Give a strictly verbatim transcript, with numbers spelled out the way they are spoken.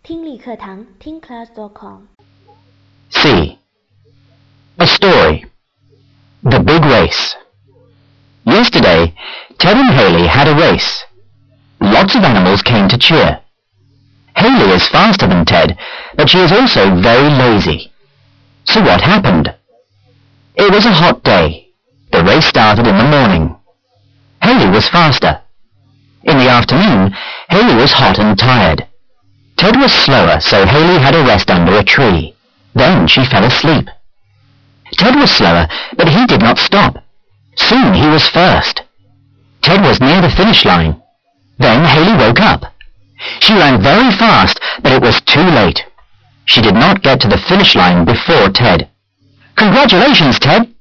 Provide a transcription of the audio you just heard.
听力课堂听 class dot com。 C. A story. The big race. Yesterday, Ted and Haley had a race. Lots of animals came to cheer. Haley is faster than Ted, but she is also very lazy. So what happened? It was a hot day. The race started in the morning. Haley was faster. In the afternoon, Haley was hot and tired. Ted was slower, so Haley had a rest under a tree. Then she fell asleep. Ted was slower, but he did not stop. Soon he was first. Ted was near the finish line. Then Haley woke up. She ran very fast, but it was too late. She did not get to the finish line before Ted. "Congratulations, Ted,"